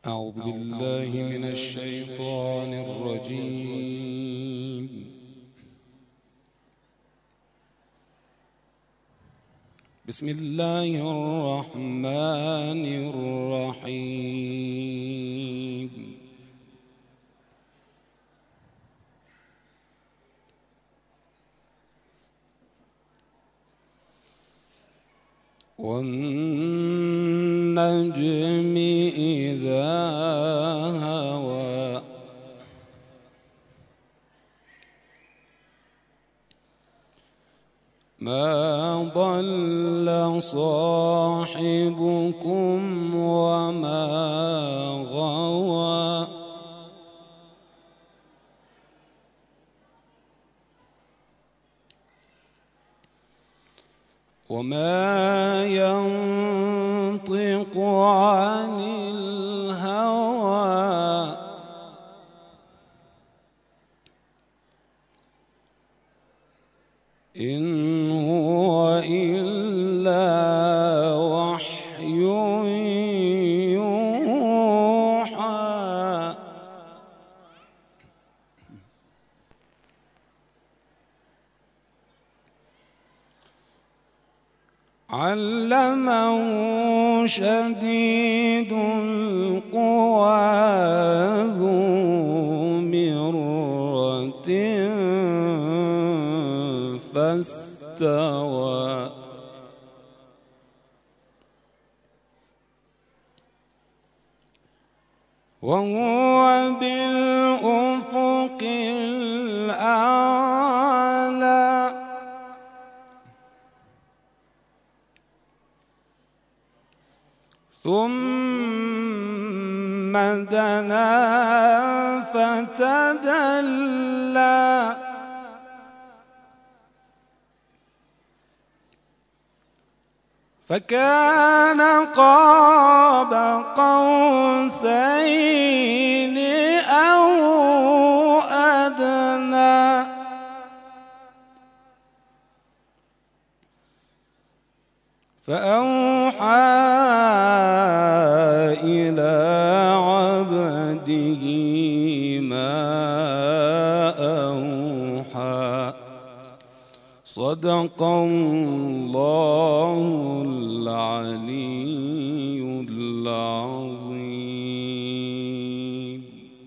أعوذ بالله من الشيطان الرجيم. بسم الله الرحمن الرحيم. والنجم إذا هوى ما ضل صاحبكم وما غوى وما ينطق عن الهوى إن هو إلا وحي يوحى. علمه شديد القوى ذو مرة فاستوى وهو بالأفق الأعلى ثم دنا فتدلى فكان قاب قوسين أو أدنى فأوحى إلى عبده ما أوحى. صدق الله العلي العظيم.